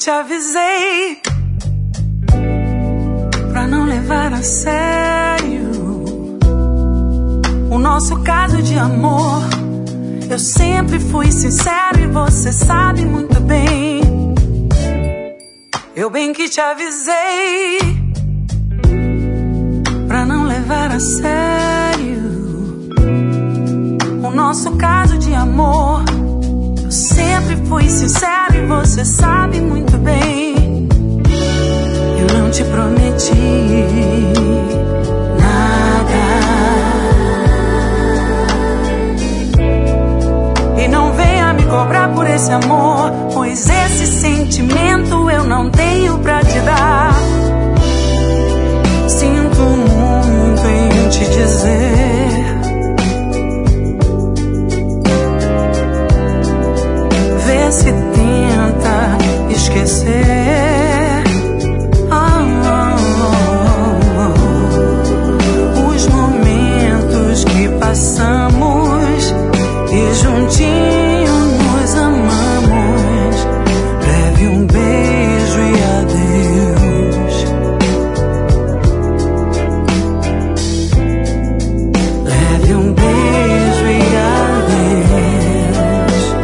te avisei pra não levar a sério o nosso caso de amor. Eu sempre fui sincero e você sabe muito bem. Eu bem que te avisei pra não levar a sério o nosso caso de amor. Eu sempre fui sincero e você sabe muito bem. Eu não te prometi nada e não venha me cobrar por esse amor, pois esse sentimento eu não tenho pra te dar. Sinto muito em te dizer, vê se tenta esquecer. Os momentos que passamos e juntinhos nos amamos. Leve um beijo e adeus. Leve um beijo e adeus.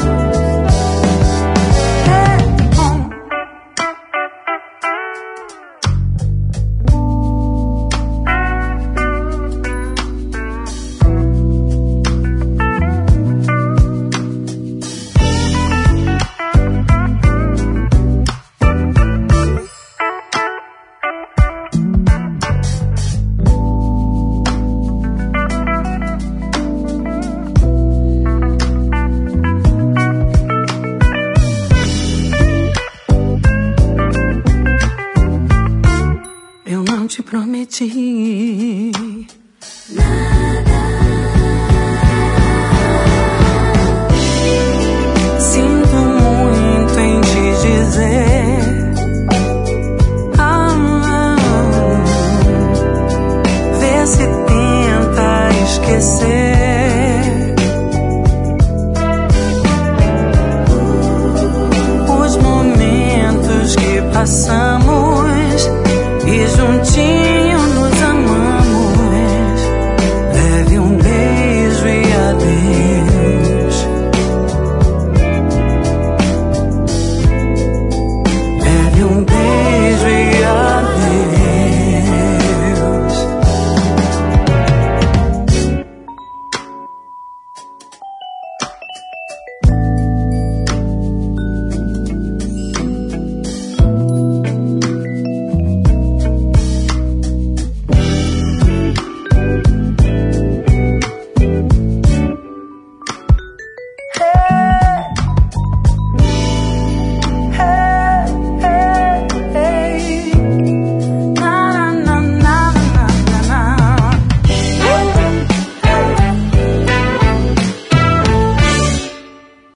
Eu não te prometi